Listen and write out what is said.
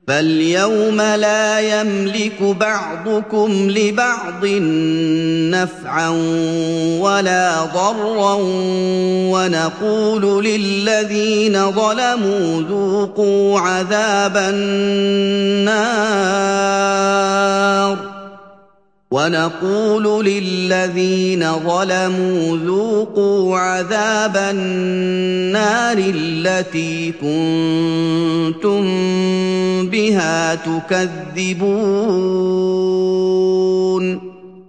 فَالْيَوْمَ لَا يَمْلِكُ بَعْضُكُمْ لِبَعْضٍ نَّفْعًا وَلَا ضَرًّا وَنَقُولُ لِلَّذِينَ ظَلَمُوا ذُوقُوا عَذَابَ النَّارِ الَّتِي كُنتُم بِهَا تُكَذِّبُونَ